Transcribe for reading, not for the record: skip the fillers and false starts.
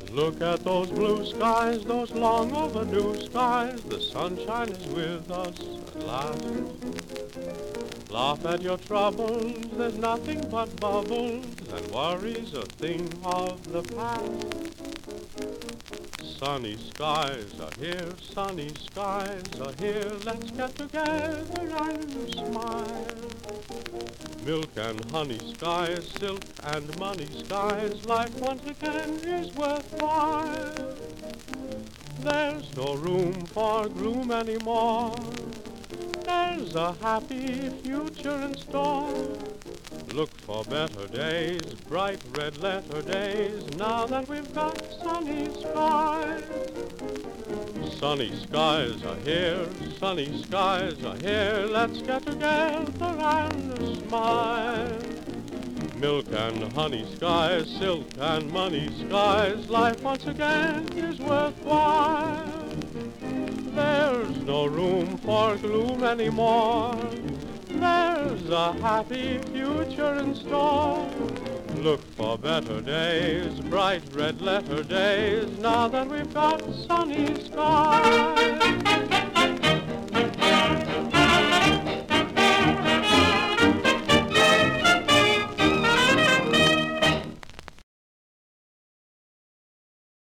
Look at those blue skies, those long overdue skies. The sunshine is with us at last. Laugh at your troubles, there's nothing but bubbles, and worries a thing of the past. Sunny skies are here, sunny skies are here. Let's get together and smile. Milk and honey skies, silk and money skies. Life once again is worthwhile. There's no room for gloom anymore. There's a happy future in store. Look for better days, bright red letter days, now that we've got sunny skies. Sunny skies are here, sunny skies are here. Let's get together and smile. Milk and honey skies, silk and money skies. Life once again is worthwhile. There's no room for gloom anymore. There's a happy future in store. Look for better days, bright red letter days, now that we've got sunny skies.